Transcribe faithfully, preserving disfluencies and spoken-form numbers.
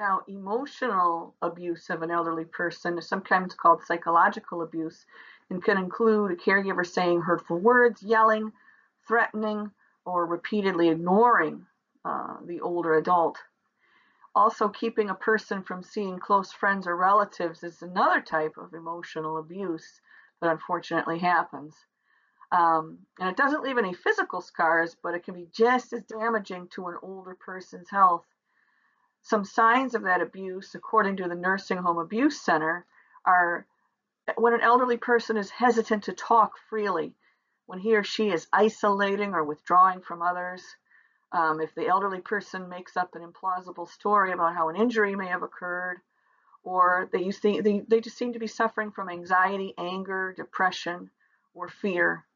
Now, emotional abuse of an elderly person is sometimes called psychological abuse and can include a caregiver saying hurtful words, yelling, threatening, or repeatedly ignoring uh, the older adult. Also, keeping a person from seeing close friends or relatives is another type of emotional abuse that unfortunately happens. Um, and it doesn't leave any physical scars, but it can be just as damaging to an older person's health. Some signs of that abuse, according to the Nursing Home Abuse Center, are when an elderly person is hesitant to talk freely, when he or she is isolating or withdrawing from others, um, if the elderly person makes up an implausible story about how an injury may have occurred, or they, they, they just seem to be suffering from anxiety, anger, depression, or fear.